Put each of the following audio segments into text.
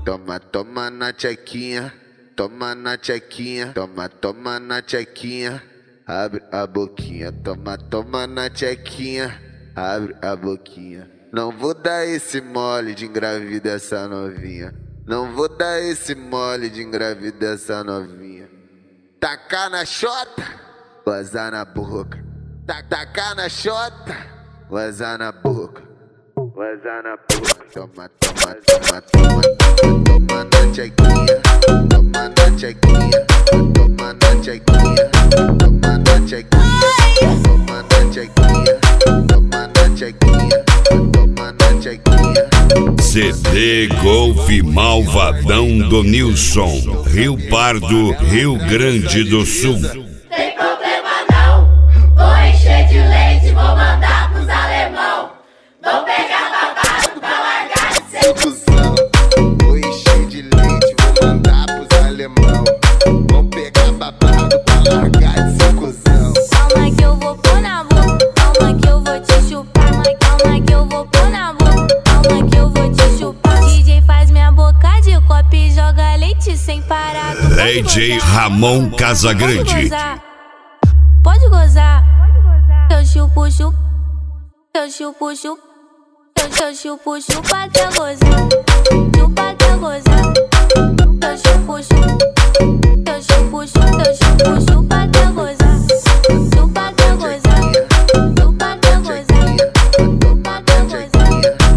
toma, toma na tchequinha, toma na tchequinha, toma, toma na tchequinha, abre a boquinha, toma, toma na tchequinha, abre a boquinha. Não vou dar esse mole de engravidar essa novinha, não vou dar esse mole de engravidar essa novinha. Tacar na xota, gozar na boca, tacar na xota, gozar na boca, gozar na boca. Toma, toma, toma, toma, toma na tchequinha, toma na tchequinha, toma na tchequinha, toma na tchequinha, toma na tchequinha, toma na tchequinha, toma na tchequinha. CD Golf Malvadão do Nilson, Rio Pardo, Rio Grande do Sul. Tem problema não, vou encher de leite, vou mandar pros alemão. Vou pegar babado pra largar de ser cuzão. Vou encher de leite, vou mandar pros alemão. Vou pegar babado pra largar de ser cuzão. Calma que eu vou pôr na boca, calma que eu vou te chupar. Calma que eu vou pôr na boca, calma que eu vou te chupar. DJ faz minha boca de copo e joga leite sem parar. DJ Ramon Casagrande. Pode gozar, eu chupo, chupo, eu chupo, chupo, eu chupo, chupa até gozar, chupa até gozar, eu chupo, chupo, eu chupo, chupo, eu chupo, chupa até gozar, chupa até gozar, chupa até gozar, chupa até gozar.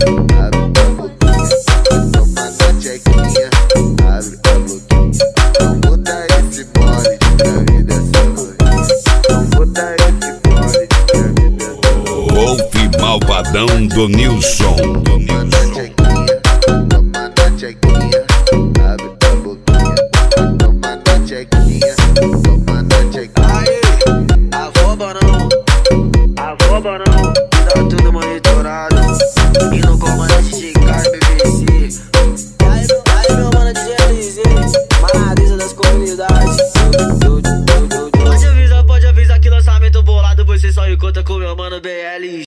Toma na tchequinha, abre a boquinha. Não vou dar esse mole de engravidar essa novinha, não vou dar esse mole de engravidar essa novinha. Golf Malvadão do Nilson. Toma na tchequinha, toma na tchequinha, abre a boquinha. Toma na tchequinha, toma na tchequinha. Aê, avoba não, tá tudo monitorado. E no comandante de cara, BBC. Aí meu mano de GLZ, Marisa das comunidades. Pode avisar que lançamento bolado você só encontra com meu mano BL.